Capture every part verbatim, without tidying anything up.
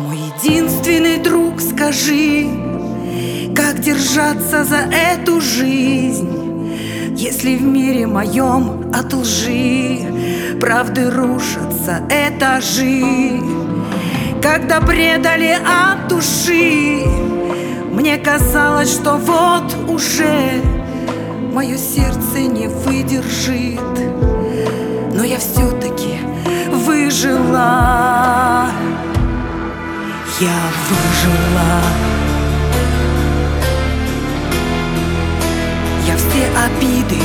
Мой единственный друг, скажи, как держаться за эту жизнь, если в мире моем от лжи правды рушатся этажи? Когда предали от души, мне казалось, что вот уже мое сердце не выдержит, но я все-таки выжила. Я выжила. Я все обиды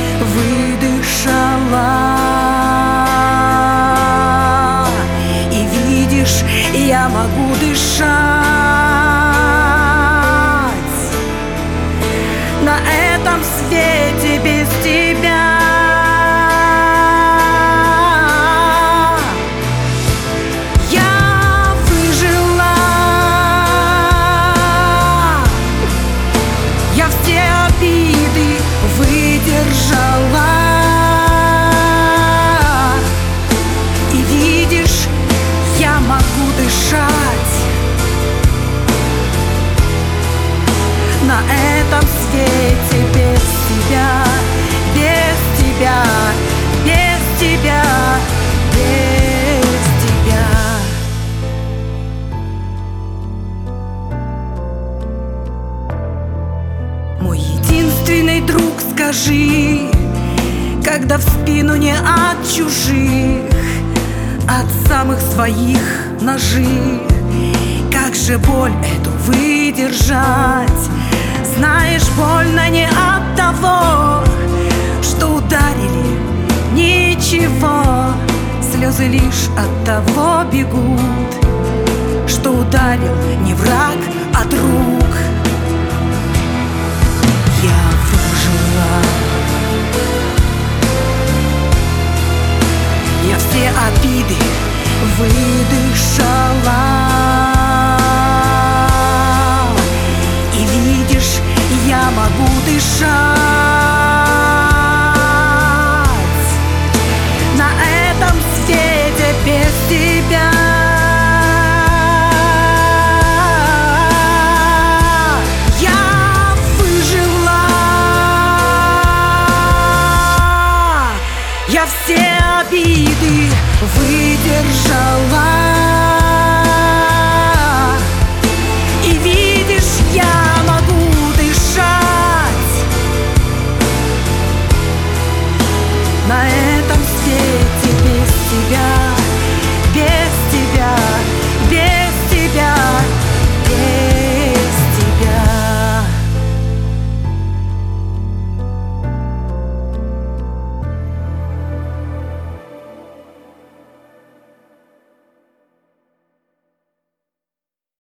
выдышала, и видишь, я могу дышать на этом свете без тебя. Выдержала, и видишь, я могу дышать на этом свете без тебя, без тебя, без тебя, без тебя. Мой единственный друг, скажи, когда в спину не от чужих, от самых своих ножи, как же боль эту выдержать? Знаешь, больно не от того, что ударили, ничего, слезы лишь от того бегут, что ударил не враг, а друг.